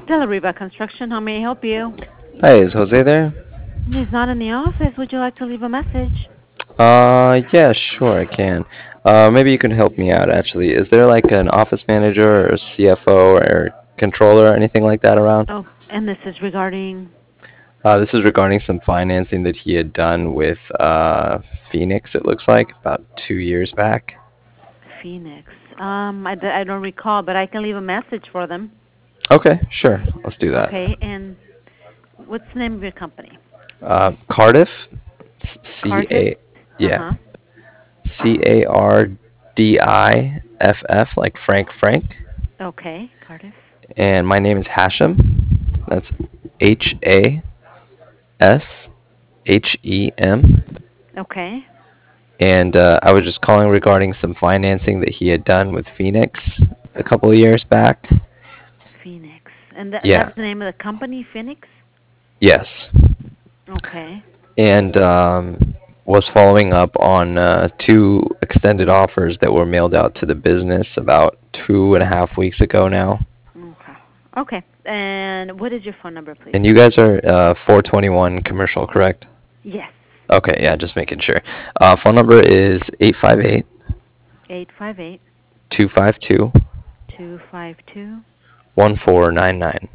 De La Riva Construction, how may I help you? Hi, is Jose there? He's not in the office. Would you like to leave a message? Yeah, sure, I can. Maybe you can help me out, actually. Is there like an office manager or CFO or controller or anything like that around? Oh, and this is regarding This is regarding some financing that he had done with Phoenix, it looks like, about 2 years back. Phoenix. I don't recall, but I can leave a message for them. Okay, sure, let's do that. Okay, and what's the name of your company? Cardiff, Cardiff? C-A, yeah, Uh-huh. Cardiff, like Frank. Okay, Cardiff. And my name is Hashem. That's Hashem. Okay, And I was just calling regarding some financing that he had done with Phoenix a couple of years back. Phoenix. And Yeah, that's the name of the company, Phoenix? yes. Okay. And was following up on two extended offers that were mailed out to the business about 2.5 weeks ago now. Okay. Okay. And what is your phone number, please? And you guys are 421 commercial, correct? Yes. Okay, yeah, just making sure. Phone number is 858 858 252 252 1499.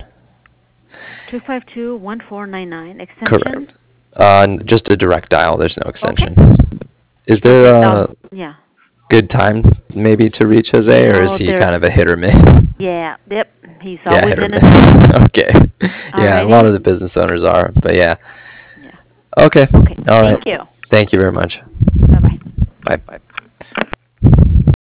252-1499 extension. Correct. Just a direct dial. There's no Okay. extension. Is Okay. there a Yeah. good time maybe to reach Jose, or is Oh, he there. kind of a hit or miss? Yeah. Yep. He's Yeah, always hit or in and out. miss. Okay. Yeah, a lot Alrighty. of the business owners are, but yeah. Yeah. Okay. Okay. All Thank right. you. Thank you very much. Bye bye. Bye bye.